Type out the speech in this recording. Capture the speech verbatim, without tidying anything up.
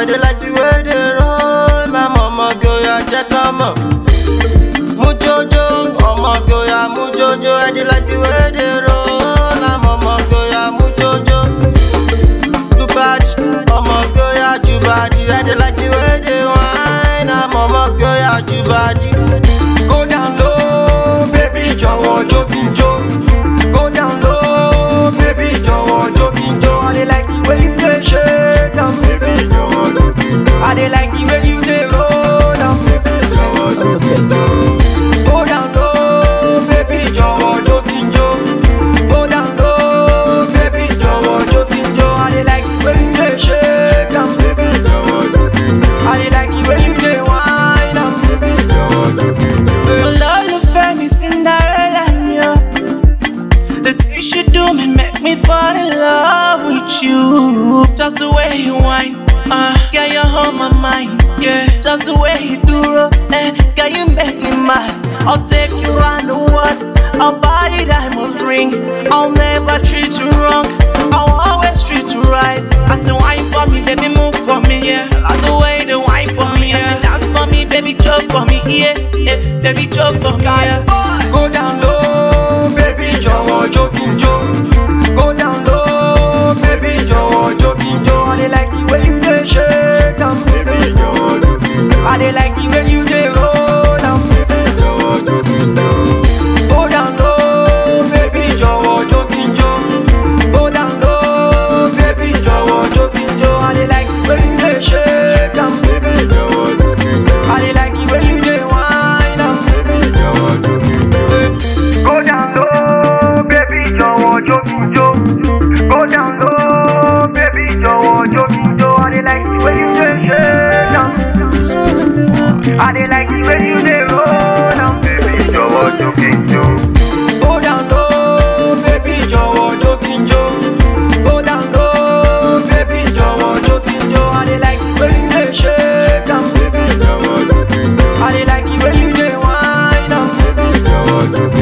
I dey like the way they roll. I'm I'ma go ya check them out. Mujojo, I'ma go ya mujojo. I dey like the way they roll. I'm I'ma go ya mujojo. Too bad, I'ma go ya too bad. I dey like the way they whine. I'm I'ma go ya too bad. Go down low, baby, jọ̀wọ́ jó kí n jó. Go down low, baby, jọ̀wọ́ jó kí n jó. I dey like the way you dey shake am, baby, jọ̀wọ́ jó kí n jó. I dey like the way you dey roll am, baby, jọ̀wọ́ jó kí n jó. Go down low, baby, jọ̀wọ́ jó kí n jó. Go down low, baby, jọ̀wọ́ jó kí n jó. I dey like the way you dey shake am, baby, jọ̀wọ́ jó kí n jó. I dey like the way you dey whine am, baby, jọ̀wọ́ jó kí n jó. Olólùfẹ́ mi Cinderella mi o. The things you do me make me fall in love with you. Just the way you whine, uh, girl you hold my mind, yeah. Just the way you do it, eh, girl you make me mad. I'll take you around the world, I'll buy diamonds ring. I'll never treat you wrong, I'll always treat you right. I say wine for me, baby move for me, yeah. I like the way they wine for me, yeah. Dance for me, baby jump for me, yeah, yeah. Baby jump for me, yeah. Go down low, baby, jọ̀wọ́ jó kí n jó. Go down low, baby, jọ̀wọ́ jó kí n jó. I dey like the way you dey shake am, baby, jọ̀wọ́ jó kí n jó. I dey like the way you dey roll am, baby, jọ̀wọ́ jó kí n jó. Go down low, baby, jọ̀wọ́ jó kí n jó. Go down low, baby, jọ̀wọ́ jó kí n jó. I dey like the way you dey shake am, baby, jọ̀wọ́ jó kí n jó. I dey like the way you dey whine am, baby, jọ̀wọ́ jó kí n jó. Go down low, baby, jọ̀wọ́ jó kí n jó. Go down low, baby, jọ̀wọ́ jó kí n jó. I dey like the way you dey shake am. I dey like the way you dey roll am, baby, jọ̀wọ́ jó kí n jó. Go down low, baby, jọ̀wọ́ jó kí n jó. Go down low, baby, jọ̀wọ́ jó kí n jó. I dey like the way you dey shake am, baby, jọ̀wọ́ jó kí n jó. I dey like the way you dey whine am, baby, jọ̀wọ́ jó kí n jó.